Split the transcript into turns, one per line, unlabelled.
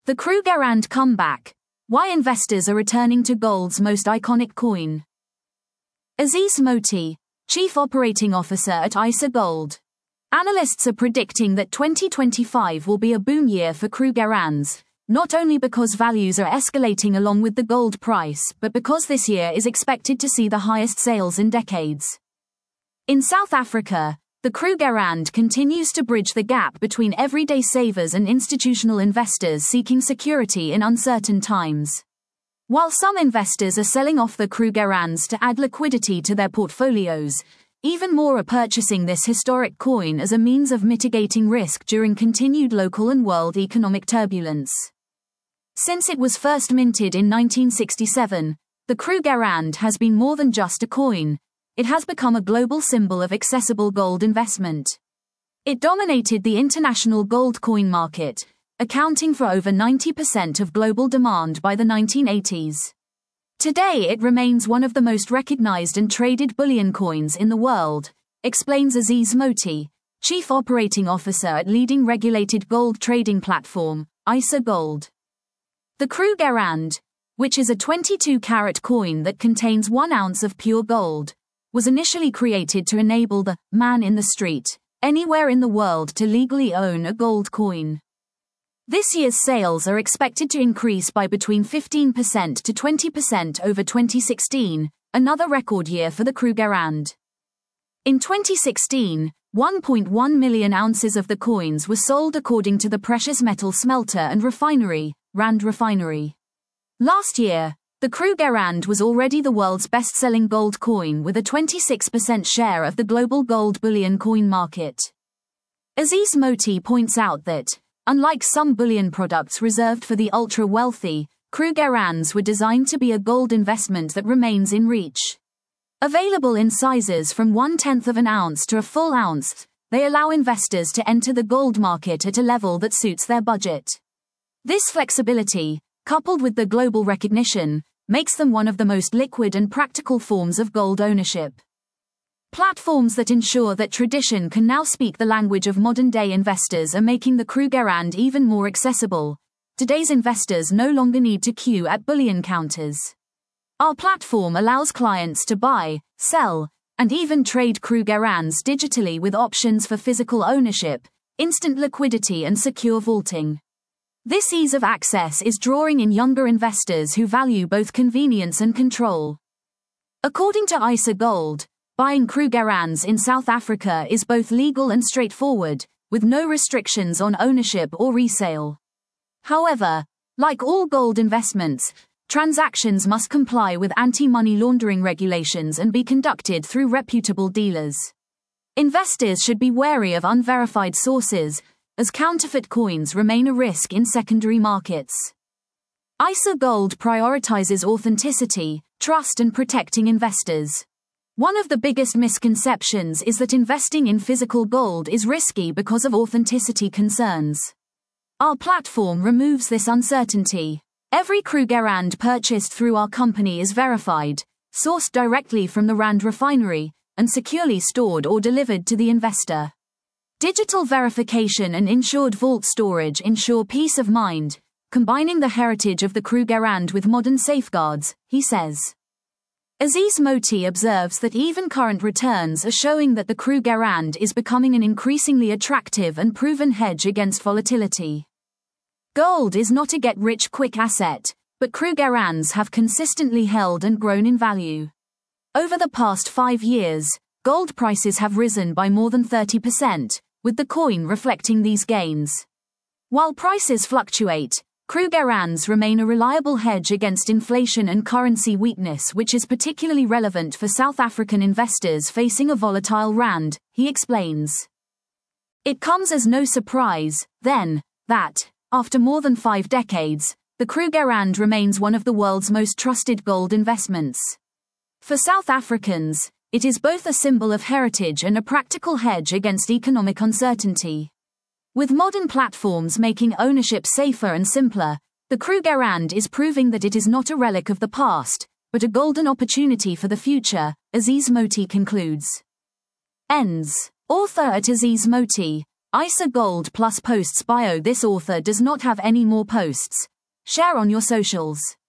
The Krugerrand comeback. Why investors are returning to gold's most iconic coin. Aziz Moti, Chief Operating Officer at ISA Gold. Analysts are predicting that 2025 will be a boom year for Krugerrands, not only because values are escalating along with the gold price, but because this year is expected to see the highest sales in decades. In South Africa, the Krugerrand continues to bridge the gap between everyday savers and institutional investors seeking security in uncertain times. While some investors are selling off the Krugerrands to add liquidity to their portfolios, even more are purchasing this historic coin as a means of mitigating risk during continued local and world economic turbulence. Since it was first minted in 1967, the Krugerrand has been more than just a coin. It has become a global symbol of accessible gold investment. It dominated the international gold coin market, accounting for over 90% of global demand by the 1980s. Today it remains one of the most recognized and traded bullion coins in the world, explains Aziz Moti, Chief Operating Officer at leading regulated gold trading platform, ISA Gold. The Krugerrand, which is a 22-carat coin that contains 1 ounce of pure gold, was initially created to enable the man in the street, anywhere in the world to legally own a gold coin. This year's sales are expected to increase by between 15% to 20% over 2016, another record year for the Krugerrand. In 2016, 1.1 million ounces of the coins were sold according to the Precious Metal Smelter and Refinery, Rand Refinery. Last year, the Krugerrand was already the world's best-selling gold coin with a 26% share of the global gold bullion coin market. Aziz Moti points out that, unlike some bullion products reserved for the ultra-wealthy, Krugerrands were designed to be a gold investment that remains in reach. Available in sizes from 1/10 of an ounce to a full ounce, they allow investors to enter the gold market at a level that suits their budget. This flexibility, coupled with the global recognition, makes them one of the most liquid and practical forms of gold ownership. Platforms that ensure that tradition can now speak the language of modern-day investors are making the Krugerrand even more accessible. Today's investors no longer need to queue at bullion counters. Our platform allows clients to buy, sell, and even trade Krugerrands digitally with options for physical ownership, instant liquidity and secure vaulting. This ease of access is drawing in younger investors who value both convenience and control. According to ISA Gold, buying Krugerrands in South Africa is both legal and straightforward, with no restrictions on ownership or resale. However, like all gold investments, transactions must comply with anti-money laundering regulations and be conducted through reputable dealers. Investors should be wary of unverified sources, as counterfeit coins remain a risk in secondary markets. ISA Gold prioritizes authenticity, trust and protecting investors. One of the biggest misconceptions is that investing in physical gold is risky because of authenticity concerns. Our platform removes this uncertainty. Every Krugerrand purchased through our company is verified, sourced directly from the Rand Refinery, and securely stored or delivered to the investor. Digital verification and insured vault storage ensure peace of mind, combining the heritage of the Krugerrand with modern safeguards, he says. Aziz Moti observes that even current returns are showing that the Krugerrand is becoming an increasingly attractive and proven hedge against volatility. Gold is not a get-rich-quick asset, but Krugerrands have consistently held and grown in value. Over the past 5 years, gold prices have risen by more than 30%, with the coin reflecting these gains. While prices fluctuate, Krugerrands remain a reliable hedge against inflation and currency weakness, which is particularly relevant for South African investors facing a volatile rand, he explains. It comes as no surprise, then, that, after more than 5 decades, the Krugerrand remains one of the world's most trusted gold investments. For South Africans, it is both a symbol of heritage and a practical hedge against economic uncertainty. With modern platforms making ownership safer and simpler, the Krugerrand is proving that it is not a relic of the past, but a golden opportunity for the future, Aziz Moti concludes. Ends. Author at Aziz Moti, ISA Gold Plus posts bio. This author does not have any more posts. Share on your socials.